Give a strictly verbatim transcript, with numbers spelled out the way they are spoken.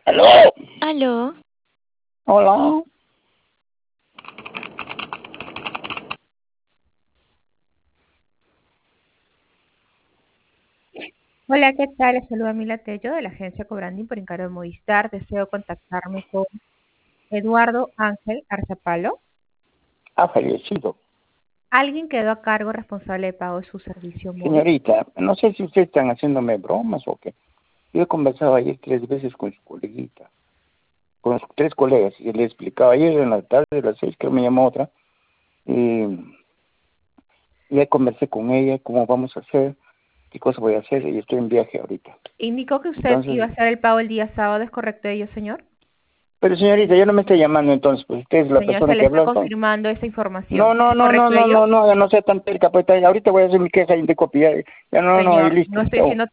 ¿Aló? ¿Aló? Hola. Hola, ¿qué tal? Les saluda Mila Tello de la agencia Cobranding por encargo de Movistar. Deseo contactarme con Eduardo Ángel Arzapalo. Ha fallecido. ¿Alguien quedó a cargo responsable de pago de su servicio móvil? Señorita, no sé si ustedes están haciéndome bromas o qué. Yo he conversado ayer tres veces con su coleguita, con sus tres colegas, y le explicaba ayer en la tarde de las seis que me llamó otra, y ya conversé con ella cómo vamos a hacer, qué cosa voy a hacer, y estoy en viaje ahorita. Indicó que usted Entonces, iba a hacer el pago el día sábado, ¿es correcto ello, señor? pero señorita, yo no me estoy llamando entonces, pues usted es la Señor, se persona le que está habló entonces. confirmando esa información. No, no, ¿Es no, no, correcto no, ello? no, no, no sea tan terca, pues ahorita voy a hacer mi queja de copia, ya no, no, y Señor, listo, no estoy chao. siendo